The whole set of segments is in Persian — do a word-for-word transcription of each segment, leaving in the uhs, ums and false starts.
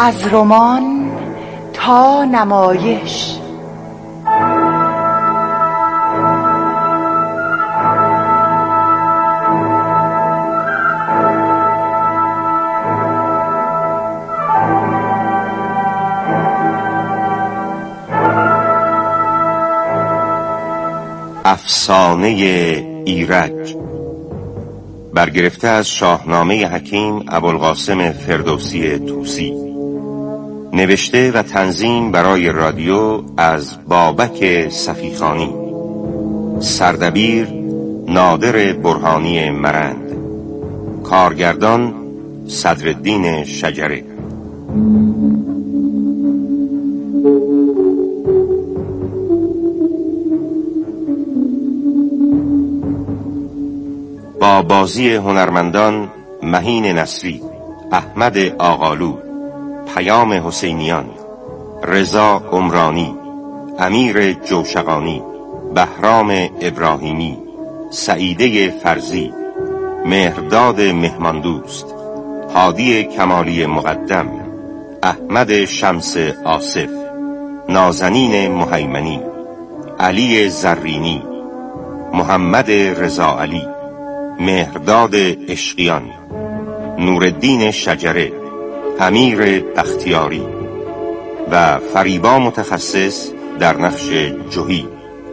از رمان تا نمایش. افسانه ایرج، برگرفته از شاهنامه حکیم ابوالقاسم فردوسی طوسی، نوشته و تنظیم برای رادیو از بابک صفیخانی، سردبیر نادر برهانی مرند، کارگردان صدرالدین شجره. با بازی هنرمندان مهین نصری، احمد آقالو، پیام حسینیان، رضا عمرانی، امیر جوشقانی، بهرام ابراهیمی، سعیده فرزی، مهرداد مهماندوست، هادی کمالی مقدم، احمد شمس آصف، نازنین مهیمنی، علی زرینی، محمد رضا علی، مهرداد عشقیان، نورالدین شجره، امیر بختیاری و فریبا متخصص در نقش جوهی.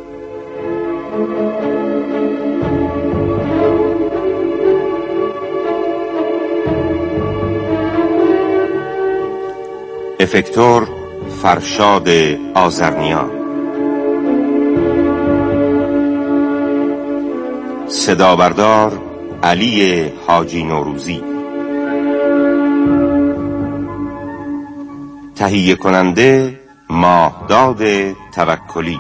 افکتور فرشاد آذرنیا. صدا بردار علی حاجی نوروزی. تهیه کننده ماهداد توکلی.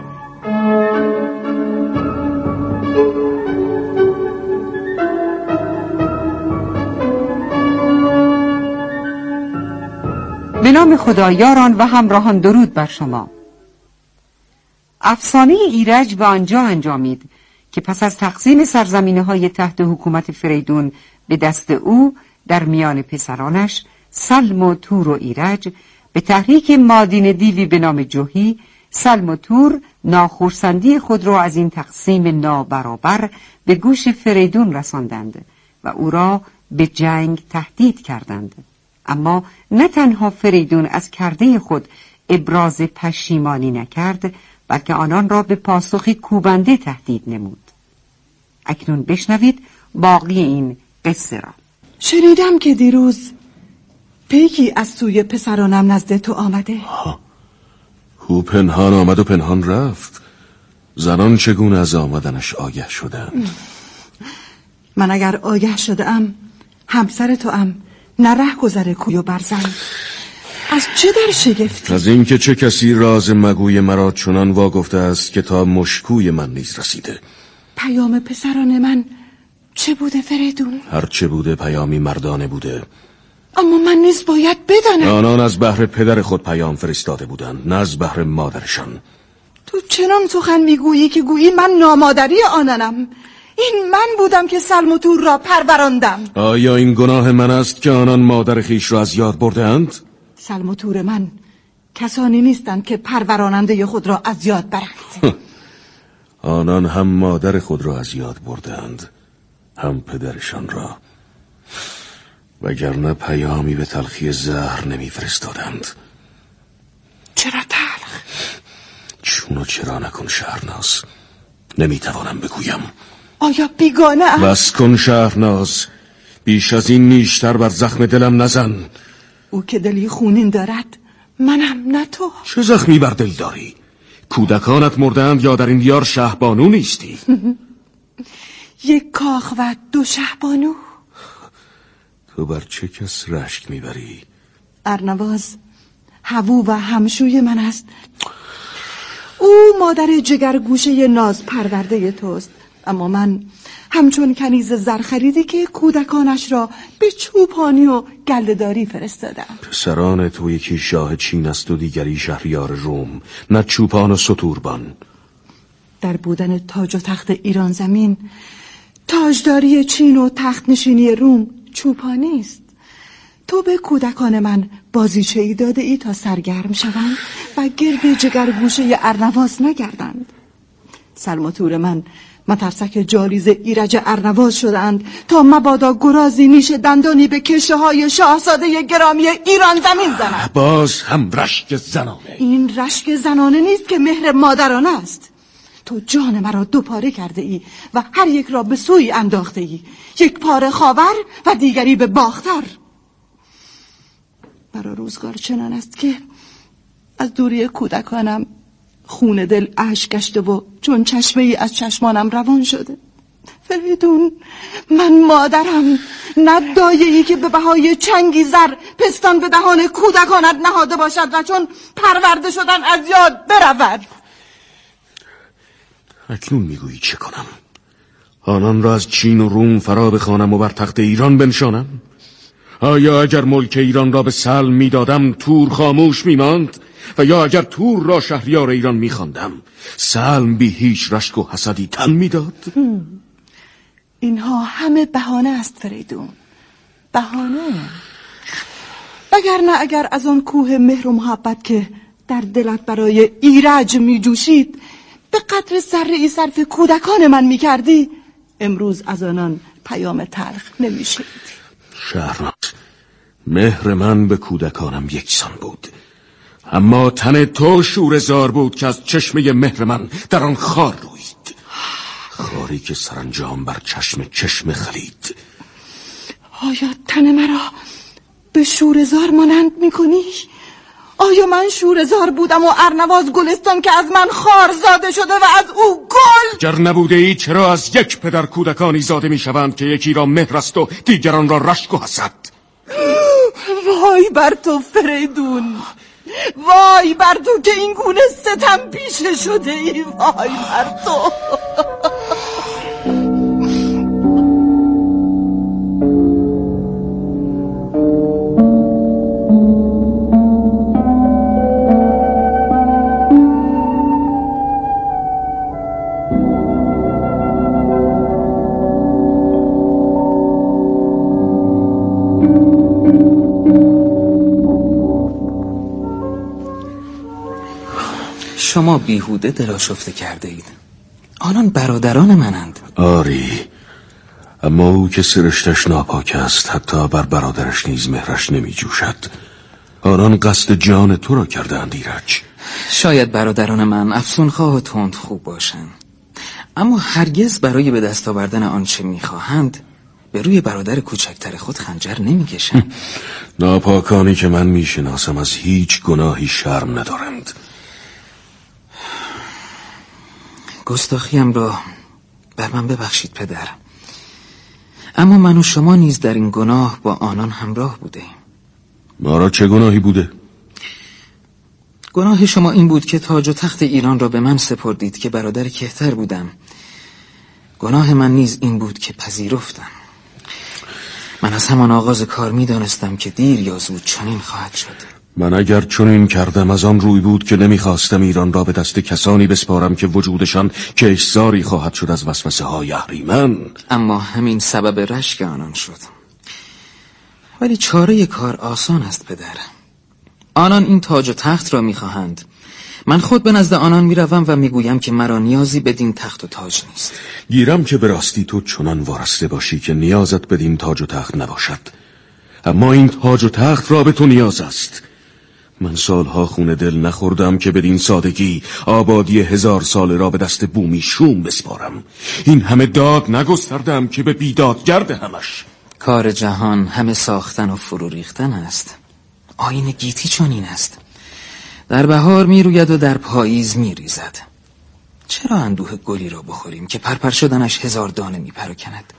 به نام خدا. یاران و همراهان، درود بر شما. افسانه ایرج به آنجا انجامید که پس از تقسیم سرزمین‌های تحت حکومت فریدون به دست او در میان پسرانش سلم و تور و ایرج، به تحریک مادین دیوی به نام جوهی، سلم و تور ناخرسندی خود را از این تقسیم نابرابر به گوش فریدون رساندند و او را به جنگ تهدید کردند. اما نه تنها فریدون از کرده خود ابراز پشیمانی نکرد، بلکه آنان را به پاسخی کوبنده تهدید نمود. اکنون بشنوید باقی این قصه را. شنیدم که دیروز پیکی از سوی پسرانم نزد تو آمده. او پنهان آمد و پنهان رفت. زنان چگونه از آمدنش آگه شدند؟ من اگر آگه شدم همسر تو ام، نه ره گذر کوی و برزن. از چه در شگفتی؟ از این که چه کسی راز مگوی مرا چنان واگفته است که تا مشکوی من نیز رسیده. پیام پسران من چه بوده فریدون؟ هر چه بوده پیامی مردانه بوده. اما من نیز باید بدانم. آنان از بحر پدر خود پیام فرستاده بودند، نه از بحر مادرشان. تو چنان سخن میگویی که گویی من نامادری آنانم. این من بودم که سلم و تور را پروراندم. آیا این گناه من است که آنان مادر خیش را از یاد برده‌اند؟ سلم و تور من کسانی نیستند که پروراننده خود را از یاد برند. آنان هم مادر خود را از یاد بردند، هم پدرشان را، وگرنه پیامی به تلخی زهر نمی فرستادند. چرا تلخ؟ چون و چرا نکن شهرناز، نمی توانم بگویم. آیا بیگانه ام؟ بس کن شهرناز، بیش از این نیشتر بر زخم دلم نزن. او که دلی خونین دارد، منم نه تو. چه زخمی بر دل داری؟ کودکانت مردند یا در این دیار شهبانو نیستی؟ یک کاخ و دو شهبانو. تو بر چه کس رشک میبری؟ ارنواز هوو و همشوی من است. او مادر جگرگوشه ناز پرورده توست، اما من همچون کنیز زرخریدی که کودکانش را به چوپانی و گله‌داری فرستادم. پسران تو یکی شاه چین است و دیگری شهریار روم، نه چوپان و ستوربان. در بودن تاج و تخت ایران زمین، تاجداری چین و تخت نشینی روم چوپانی است. تو به کودکان من بازیچه‌ای داده ای تا سرگرم شوند و گرد جگرگوشه ارنواز نگردند. سلماتور من مترسک جالیز ایرج ارنواز شدند تا مبادا گرازی نیش دندانی به کشه های شاهزاده گرامی ایران زمین زنند. باز هم رشک زنانه. این رشک زنانه نیست که مهر مادرانه است. تو جان مرا دو پاره کرده ای و هر یک را به سوی انداخته ای، یک پاره خاور و دیگری به باختر. برا روزگار چنان است که از دوری کودکانم خون دل اشک گشته و چون چشمه ای از چشمانم روان شده. فریدون، من مادرم، نه دایه ای که به بهای چنگی زر پستان به دهان کودکانت نهاده باشد و چون پرورده شدن از یاد برود. اکنون میگویی چه کنم؟ آنان را از چین و روم فرا بخوانم و بر تخت ایران بنشانم؟ آیا اگر ملک ایران را به سلم میدادم تور خاموش میماند؟ و یا اگر تور را شهریار ایران میخواندم سلم بی هیچ رشک و حسدی تن میداد؟ اینها همه بهانه است فریدون، بهانه. وگرنه اگر از آن کوه مهر و محبت که در دلت برای ایرج میجوشید به قدر ذره ای صرف کودکان من میکردی، امروز از آنان پیام تلخ نمیشید. شهرناز، مهر من به کودکانم یکسان بود، اما تن تو شوره‌زار بود که از چشمه مهر من در آن خار روید، خاری که سرانجام بر چشم چشم خلید. آیا تن مرا به شوره‌زار مانند میکنی؟ آیا من شوره‌زار بودم و ارنواز گلستان که از من خار زاده شده و از او گل؟ گر نبوده ای چرا از یک پدر کودکانی زاده میشوند که یکی را مهر است و دیگران را رشک و حسد؟ وای بر تو فریدون، وای بر تو که این گونه ستم پیشه شده ای، وای بر تو. شما بیهوده دلاشفته کرده اید. آنان برادران منند. آری، اما او که سرشتش ناپاک است حتی بر برادرش نیز مهرش نمی جوشد. آنان قصد جان تو را کردند ایرج. شاید برادران من افسونخواه و تند خوب باشند، اما هرگز برای به دست آوردن آنچه میخواهند به روی برادر کوچکتر خود خنجر نمیکشند. ناپاکانی که من میشناسم از هیچ گناهی شرم ندارند. گستاخیم را بر من ببخشید پدر، اما من و شما نیز در این گناه با آنان همراه بوده. ما را چه گناهی بوده؟ گناه شما این بود که تاج و تخت ایران را به من سپردید که برادر کهتر بودم. گناه من نیز این بود که پذیرفتم. من از همان آغاز کار می دانستم که دیر یا زود چنین خواهد شد. من اگر چنین کردم از آن روی بود که نمیخواستم ایران را به دست کسانی بسپارم که وجودشان کشزاری خواهد شد از وسوسه های اهریمن. اما همین سبب رشک آنان شد. ولی چاره کار آسان است پدر. آنان این تاج و تخت را میخواهند. من خود به نزد آنان میروم و میگویم که مرا نیازی بدین تخت و تاج نیست. گیرم که به راستی تو چنان وارسته باشی که نیازت بدین تاج و تخت نباشد، اما این تاج و تخت را به تو نیاز است. من سالها خون دل نخوردم که بدین سادگی آبادی هزار ساله را به دست بومی شوم بسپارم. این همه داد نگستردم که به بیدادگرد همش. کار جهان همه ساختن و فرو ریختن است. آیین گیتی چنین است، در بهار می روید و در پاییز می ریزد. چرا اندوه گلی را بخوریم که پرپر شدنش هزار دانه می پراکند؟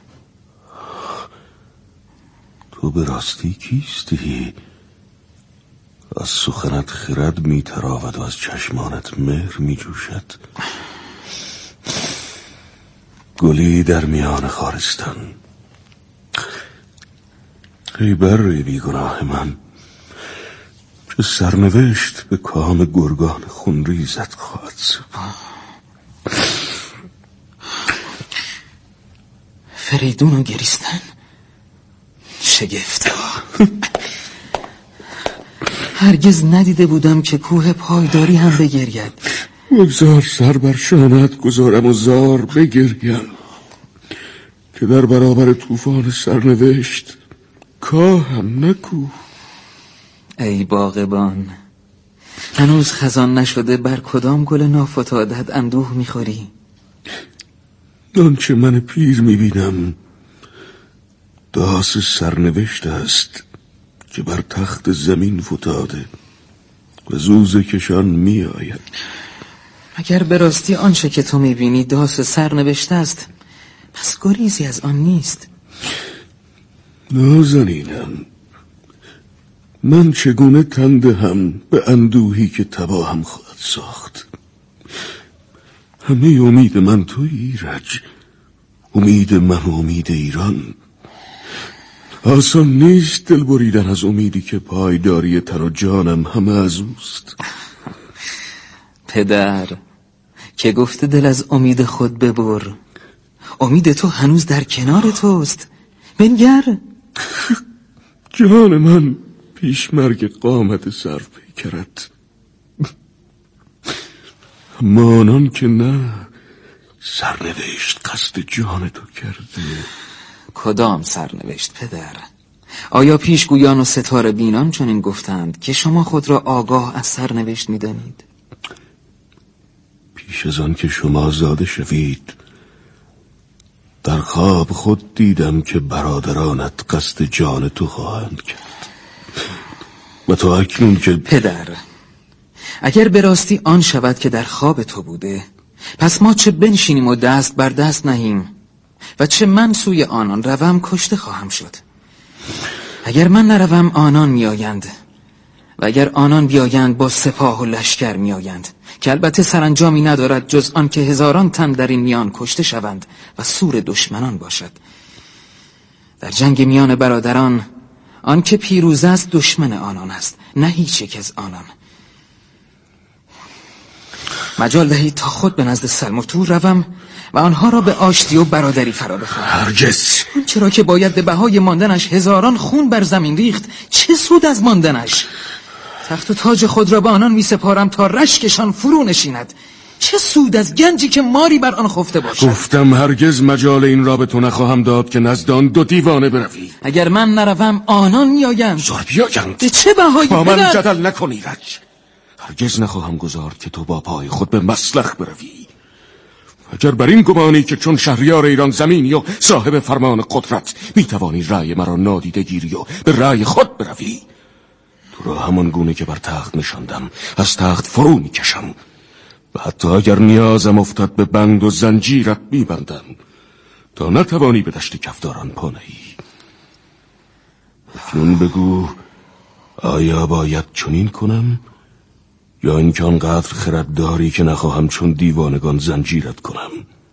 تو به راستی کیستی؟ از سخنت خرد می تراود و از چشمانت مهر می جوشد. گلی در میان خارستان. ای بر بیگناه من که سرنوشت به کام گرگان خونریزت خواهد سپرد. فریدون و گریستن شگفت. هرگز ندیده بودم که کوه پایداری هم بگرید. بگذار سر بر شانت گذارم و زار بگریم که در برابر طوفان سرنوشت کاهم نکو. ای باغبان، هنوز خزان نشده بر کدام گل نافتادت اندوه میخوری؟ آنچه من پیر میبینم داس سرنوشت است که بر تخت زمین فتاده و زوزه کشان میآید. اگر به راستی آنچه که تو میبینی داس سرنوشت است، پس گریزی از آن نیست. نازنینم، من چگونه تن دهم به اندوهی که تباهم خواهد ساخت؟ همه امید من توی ایرج، امید من و امید ایران. آسان نیست دل بریدن از امیدی که پایداری تن و جانم همه از اوست. پدر که گفته دل از امید خود ببر، امید تو هنوز در کنار توست. بنگر جان من پیش مرگ قامت سر پیکرد، اما آنان که نه، سرنوشت قصد جان تو کرده. کدام سرنوشت پدر؟ آیا پیشگویان و ستاره بینان چنین گفتند که شما خود را آگاه از سرنوشت می‌دانید؟ پیش از آن که شما زاده شوید در خواب خود دیدم که برادرانت قصد جان تو خواهند کرد و تا اکنون که پدر، اگر به راستی آن شود که در خواب تو بوده، پس ما چه بنشینیم و دست بر دست نهیم و چه من سوی آنان روم کشته خواهم شد. اگر من نروم آنان میآیند و اگر آنان بیایند با سپاه و لشکر میآیند که البته سرانجامی ندارد جز آن که هزاران تن در این میان کشته شوند و سور دشمنان باشد. در جنگ میان برادران آن که پیروز است دشمن آنان است، نه هیچ یک از آنان. مجال دهید تا خود به نزد سلم و تور روم و آنها را به آشتی و برادری فرا بخوانم. هرگز. چرا که باید به بهای ماندنش هزاران خون بر زمین ریخت، چه سود از ماندنش؟ تخت و تاج خود را به آنان می سپارم تا رشکشان فرو نشیند. چه سود از گنجی که ماری بر آن خفته باشد؟ گفتم هرگز مجال این را به تو نخواهم داد که نزد آن دو دیوانه بروی. اگر من نروم آنان میآیند. زار بیایند. به چه بهایی؟ با من جدل نکنی رج. هرگز نخواهم گذارد که تو با پای خود به مسلخ بروی. اگر بر این گمانی که چون شهریار ایران زمینی و صاحب فرمان قدرت میتوانی رأی مرا نادیده گیری و به رأی خود بروی، تو را همان گونه که بر تخت نشاندم از تخت فرو میکشم و حتی اگر نیازم افتاد به بند و زنجیرت میبندم تا نتوانی به دشت کفداران پا نهی. اکنون بگو آیا باید چنین کنم یا اینکه آنقدر خرد داری که نخواهم چون دیوانگان زنجیرت کنم؟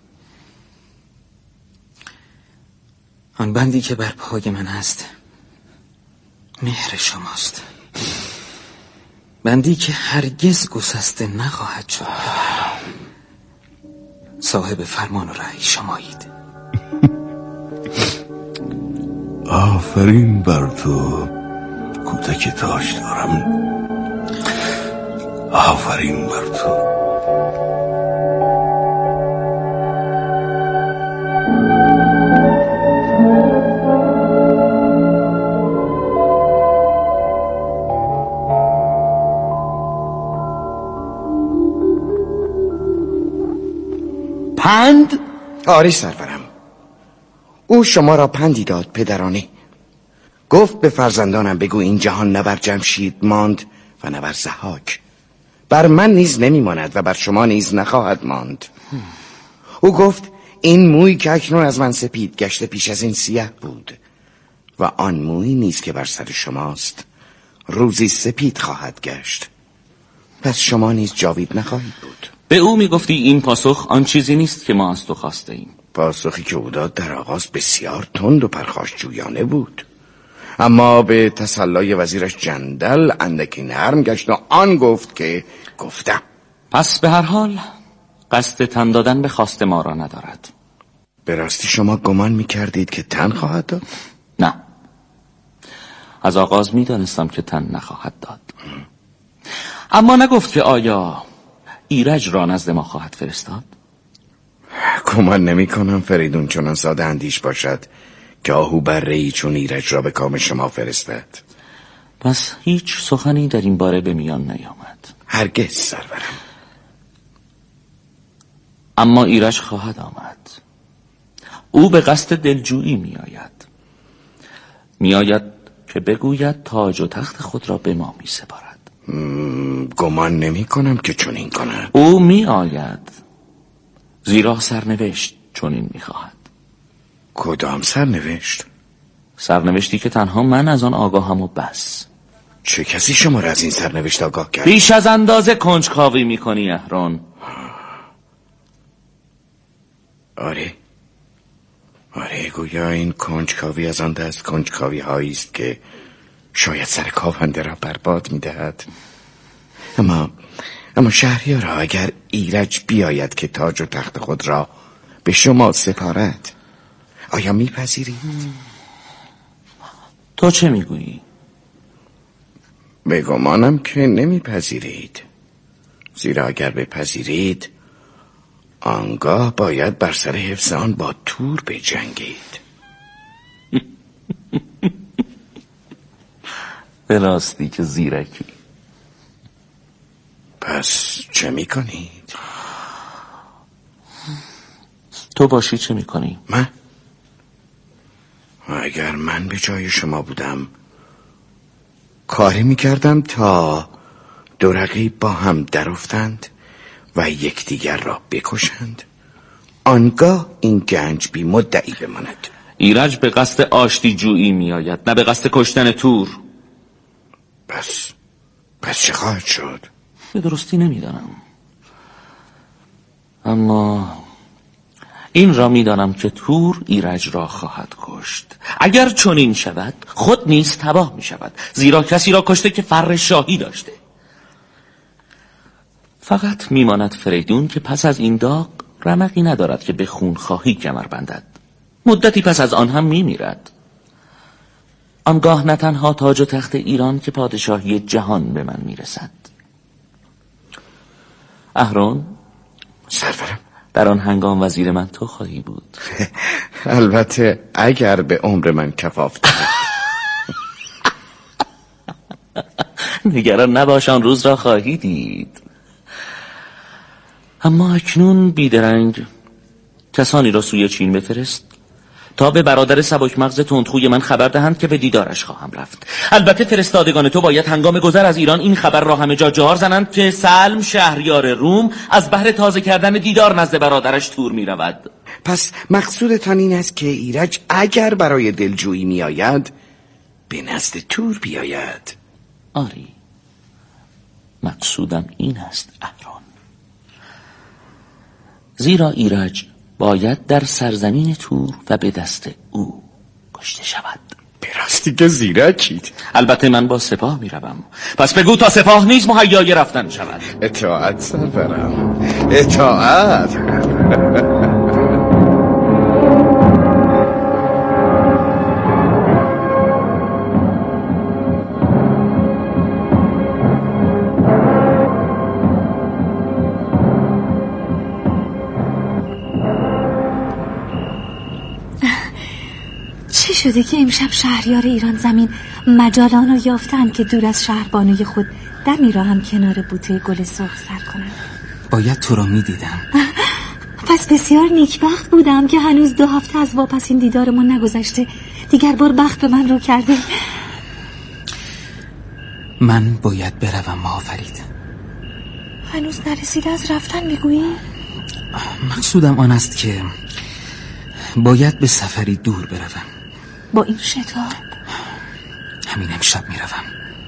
آن بندی که بر پای من هست مهر شماست، بندی که هرگز گسسته نخواهد شد. صاحب فرمان و رأی شمایید. آفرین بر تو کودک تاج دارم، آفرین بر تو. پند؟ آری سرورم، او شما را پندی داد پدرانه. گفت به فرزندانم بگو این جهان نه بر جمشید ماند و نه بر ضحاک، بر من نیز نمیماند و بر شما نیز نخواهد ماند. او گفت این موی که اکنون از من سپید گشته پیش از این سیاه بود و آن موی نیز که بر سر شماست روزی سپید خواهد گشت، پس شما نیز جاوید نخواهید بود. به او میگفتی این پاسخ آن چیزی نیست که ما از تو خواسته ایم. پاسخی که او داد در آغاز بسیار تند و پرخاشجویانه بود، اما به تسلای وزیرش جندل اندکی نرم گشت و آن گفت که گفتم. پس به هر حال قصد تن دادن به خواست ما را ندارد. به راستی شما گمان میکردید که تن خواهد داد؟ نه، از آغاز میدانستم که تن نخواهد داد. اما نگفت که آیا ایرج را نزد ما خواهد فرستاد؟ گمان نمی کنم فریدون چنان ساده اندیش باشد که آهو بره‌ای چون ایرج را به کام شما فرستد. پس هیچ سخنی در این باره به میان نیامد؟ هرگز سرورم. اما ایرج خواهد آمد. او به قصد دلجویی می آید. می آید که بگوید تاج و تخت خود را به ما می سپارد. گمان نمی کنم که چنین کند. او می آید زیرا سرنوشت چنین می خواهد. کدام سرنوشت؟ سرنوشتی که تنها من از آن آگاهم و بس. چه کسی شما را از این سرنوشت آگاه کرد؟ بیش از اندازه کنجکاوی می کنی اهرون. آره آره گویا این کنجکاوی از آن دست کنجکاوی هایی است که شاید سر کاونده را برباد می دهد. اما اما شهریارا، اگر ایرج بیاید که تاج و تخت خود را به شما سپارد، آیا میپذیرید؟ تو چه میگویی؟ بگمانم که نمیپذیرید، زیرا اگر بپذیرید آنگاه باید بر سر حفظ آن با تور بجنگید. به راستی که زیرکی. پس چه میکنید؟ تو باشی چه میکنی؟ من؟ اگر من به جای شما بودم کاری میکردم تا دو رقیب با هم درافتند و یکدیگر را بکشند، آنگاه این گنج بی مدعی بماند. ایرج به قصد آشتی جویی می آید، نه به قصد کشتن تور. پس پس چه خواهد شد؟ به درستی نمیدانم، اما این را میدانم که تور ایرج را خواهد کشت. اگر چنین شود خود نیز تباه می شود، زیرا کسی را کشته که فر شاهی داشته. فقط میماند فریدون که پس از این داغ رمقی ندارد که به خون خواهی کمر بندد. مدتی پس از آن هم میمیرد. آنگاه نه تنها تاج و تخت ایران که پادشاهی جهان به من میرسد. اهرون، سرورم، در آن هنگام وزیر من تو خواهی بود. البته اگر به عمر من کفاف دهد. نگران نباش، آن روز را خواهی دید. اما اکنون بیدرنگ کسانی را سوی چین بفرست تا به برادر سبک مغز تندخوی من خبر دهند که به دیدارش خواهم رفت. البته فرستادگان تو باید هنگام گذر از ایران این خبر را همه جا جار زنند که سلم شهریار روم از بهر تازه کردن دیدار نزد برادرش تور می رود. پس مقصودتان این است که ایرج اگر برای دلجویی می آید به نزد تور بیاید؟ آری، مقصودم این است اهرون. زیرا ایرج باید در سرزمین تور و به دست او کشته شود. به راستی که زیرکید. البته من با سپاه می روم، پس بگو تا سپاه نیز مهیای رفتن شود. اطاعت سرورم، اطاعت. چی شده که امشب شهریار ایران زمین مجالان را یافتند که دور از شهربانوی خود دمی را هم کنار بوته گل سرخ سر کنند؟ باید تو را می دیدم. پس بسیار نیکبخت بودم که هنوز دو هفته از واپسین دیدارمون نگذشته، دیگر بار بخت به من رو کرده. من باید بروم ماهافرید. هنوز نرسیده از رفتن میگویی؟ مقصودم آن است که باید به سفری دور بروم. با این شتاب؟ همین امشب میروم.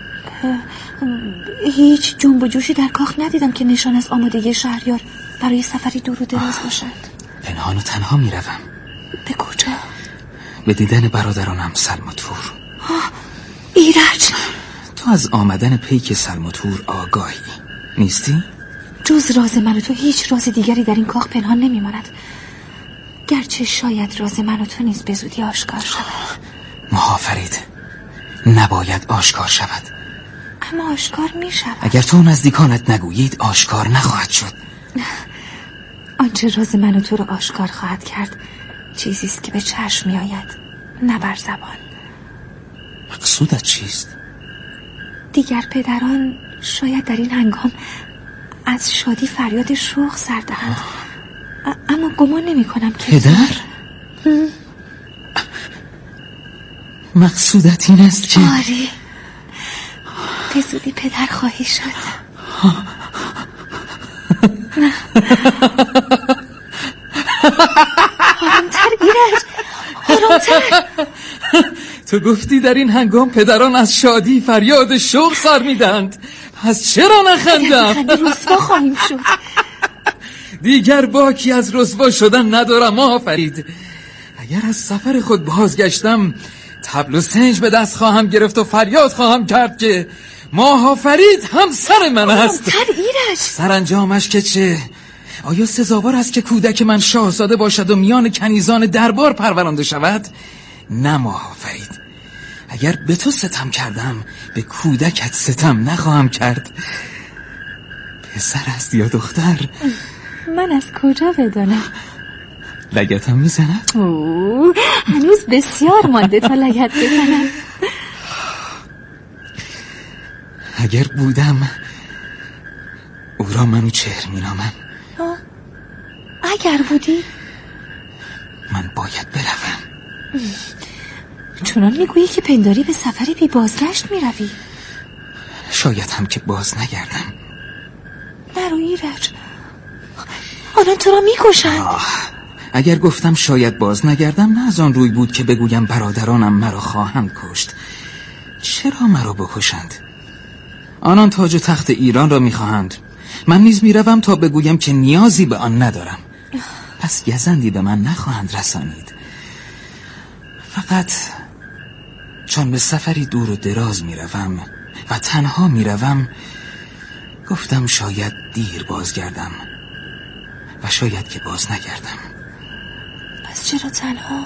هیچ جنب و جوشی در کاخ ندیدم که نشان از آمادگی شهریار برای سفری دور و دراز باشد. پنهان و تنها میروم. به کجا؟ به دیدن برادرانم سلم و تور. ایرج، تو از آمدن پیک سلم و تور آگاهی نیستی؟ جز راز من و تو هیچ راز دیگری در این کاخ پنهان نمیماند، گرچه شاید راز من و تو نیز به زودی آشکار شود. ماهافرید، نباید آشکار شود. اما آشکار می شود. اگر تو نزدیکانت نگویید آشکار نخواهد شد. آنچه راز من و تو رو آشکار خواهد کرد چیزیست که به چشم می آید، نه بر زبان. مقصودت چیست؟ دیگر پدران شاید در این هنگام از شادی فریاد شوق سر دهند، اما گمان نمی کنم که پدر؟ مقصودت این است که آری به زودی پدر خواهی شد. آرامتر ایرج، آرامتر. تو گفتی در این هنگام پدران از شادی فریاد شوق سر میدند، پس چرا نخندم؟ اگر بخندی رسوا خواهیم شد. دیگر باکی از رسوا شدن ندارم آفرید. اگر از سفر خود بازگشتم طبل و سنج به دست خواهم گرفت و فریاد خواهم کرد که ماها فرید همسر من است. آرامتر ایرج. سرانجامش که چه؟ آیا سزاوار است که کودک من شاهزاده باشد و میان کنیزان دربار پرورانده شود؟ نه ماها فرید، اگر به تو ستم کردم به کودکت ستم نخواهم کرد. پسر است یا دختر؟ من از کجا بدانم؟ لگتم میزند؟ اوه، هنوز بسیار مانده تا لگت بزنم. اگر بودم او را منوچهر مینامم. اگر بودی؟ من باید بروم. چنان میگویی که پنداری به سفری بی بازگشت میروی. شاید هم که باز نگردم. نرو ایرج، آنان تو را میکشند. اگر گفتم شاید باز نگردم نه از آن روی بود که بگویم برادرانم مرا خواهند کشت. چرا مرا بکشند؟ آنان تاج و تخت ایران را میخواهند. من نیز میروم تا بگویم که نیازی به آن ندارم. پس گزندی به من نخواهند رسانید. فقط چون به سفری دور و دراز میروم و تنها میروم گفتم شاید دیر بازگردم و شاید که باز نگردم. پس چرا تنها؟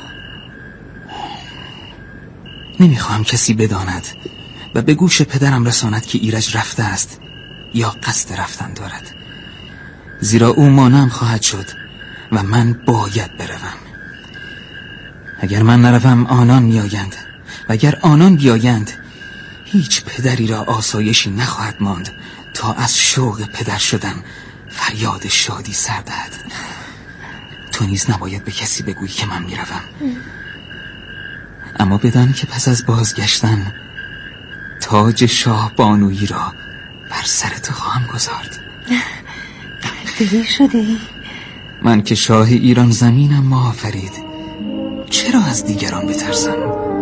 نمیخواهم کسی بداند و به گوش پدرم رساند که ایرج رفته است یا قصد رفتن دارد، زیرا او مانعم خواهد شد و من باید بروم. اگر من نروم آنان میآیند و اگر آنان بیایند هیچ پدری را آسایشی نخواهد ماند تا از شوق پدر شدن فریاد شادی سر دهد. تو نیز نباید به کسی بگویی که من میروم، اما بدان که پس از بازگشتن تاج شاه بانویی را بر سر تو خواهم گذارد. دیر شده ای؟ من که شاه ایران زمینم ماها فرید، چرا از دیگران بترسم؟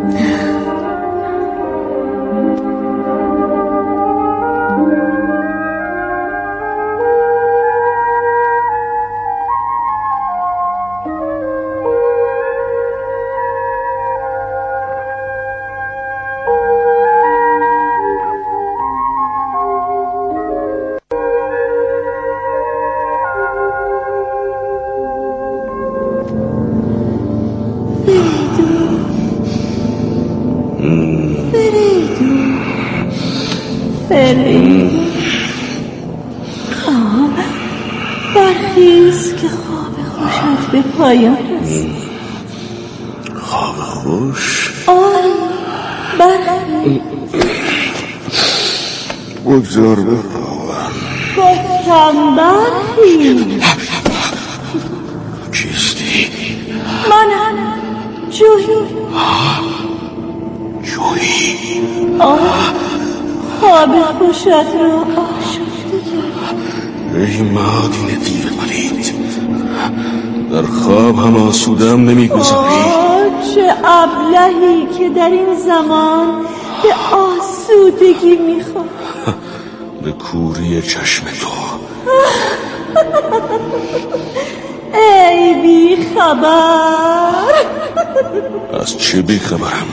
برخیز که خواب خوشت به پایان رسید. خواب خوش؟ آره برخیز. بگذار بخوابم. گفتم برخیز. کیستی؟ منم جویی. جویی؟ آه خواب خوشت را آشفته کرد. ای مادین دیو پلید، در خواب هم آسودم نمیگذاری. چه ابلهی که در این زمان به آسودگی میخواد. به کوری چشم تو. ای بی خبر. از چه بی خبرم؟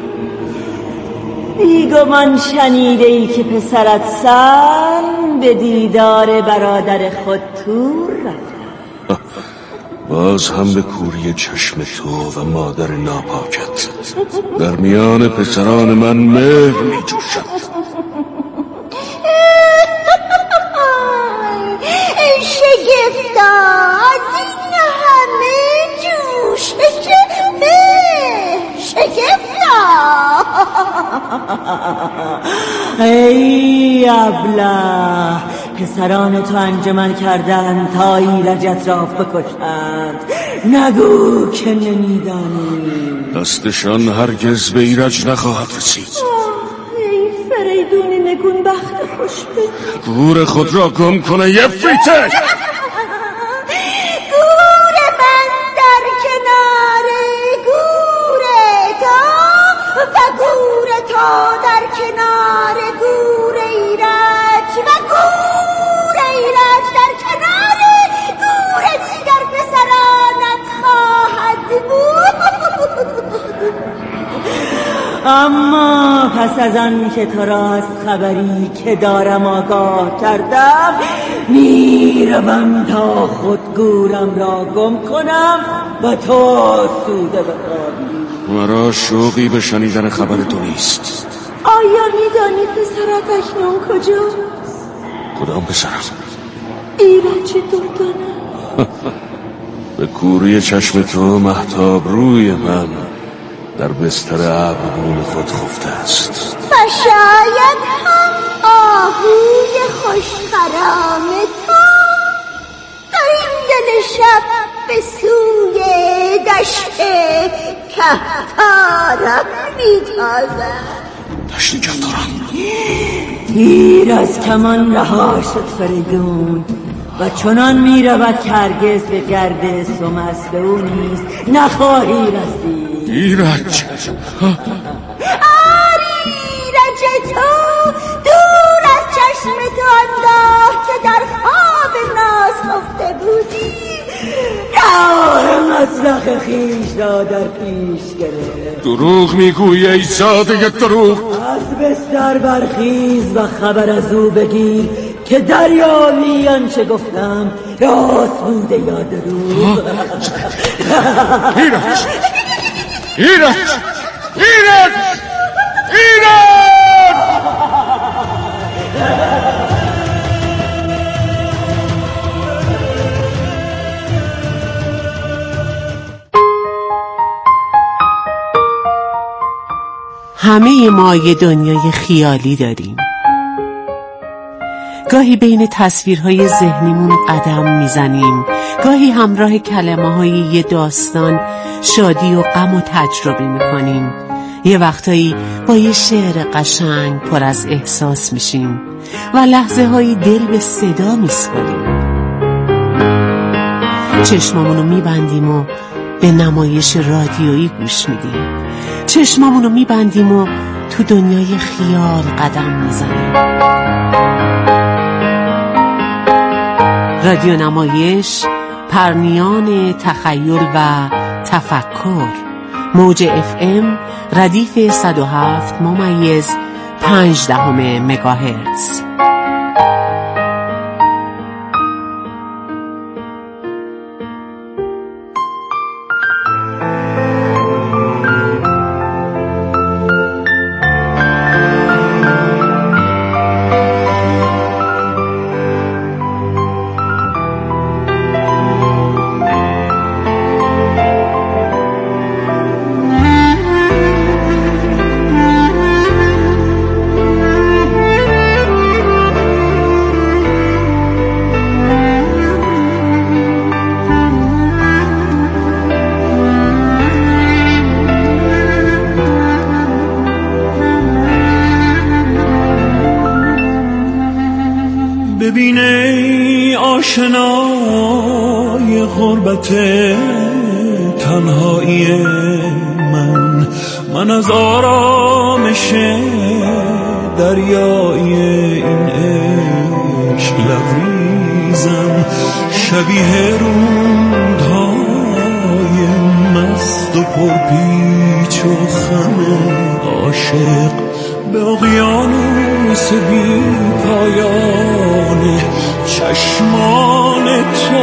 بیگمان شنیده ای که پسرت سن به دیدار برادر خود تور رفت. باز هم به کوری چشم تو و مادر ناپاکت در میان پسران من مهر می جوشد. شگفتا این همه جوش چه مهر شگفتا. ای ابله، پسران تو انجمن کردن تا ایرجت را بکشند. نگو که نمیدانی. دستشان هرگز به ایرج نخواهد رسید. ای فریدون نگون بخت خوشبه، گور خود را گم کنه یه فریته. گور من در کنار گور تا و گور تا در کنار گور ایرج و گور ایرج در کنار گور دیگر پسرانت خواهد بود. اما پس از آن که تو را از خبری که دارم آگاه کردم، میروم تا خود گورم را گم کنم و تو سوده بخوابی. مرا شوقی به شنیدن خبر تو نیست. آیا میدانی پسرت اکنون کجاست؟ کدام پسرم؟ ایرج دردانه. به کوری چشم تو مهتاب روی من در بستر ابروان خود خفته است. و شاید هم آهوی خوشخرام تو در این دل شب به سوی دشت کهتارم میتازد. دشت کهتارم؟ دیر از کمان رها شد فریدون و چنان می رود که هرگز به گرد سمست او نیست نخواهی رسید. ایرج آری ایرج تو دور از چشم تو آنگاه که در خواب ناز خفته بودی راه مسلخ خیش را در پیش گرفت. دروغ میگویی ای ساده دروغ. از بستر برخیز و خبر از او بگیر که دریابی آنچه گفتم راست بوده یا دروغ. ایرج ایرج ایرج ایرج. همه ما یه دنیای خیالی داریم. گاهی بین تصویرهای ذهنیمون قدم میزنیم، گاهی همراه کلمه های یه داستان شادی و غم و تجربه میکنیم. یه وقتایی با یه شعر قشنگ پر از احساس میشیم و لحظه های دل به صدا میسپاریم. چشمامونو میبندیم و به نمایش رادیویی گوش میدیم. چشمامونو میبندیم و تو دنیای خیال قدم میزنیم. رادیو نمایش، پرنیان تخیل و تفکر. موج اف ام ردیف صد و هفت ممیز پنج دهم مگاهرتز. ببین ای آشنای غربت تنهایی من، من از آرامش دریای این عشق لبریزم، شبیه رودهای مست و پرپیچ و خم عاشق به اقیانوس بی پایان چشمان تو.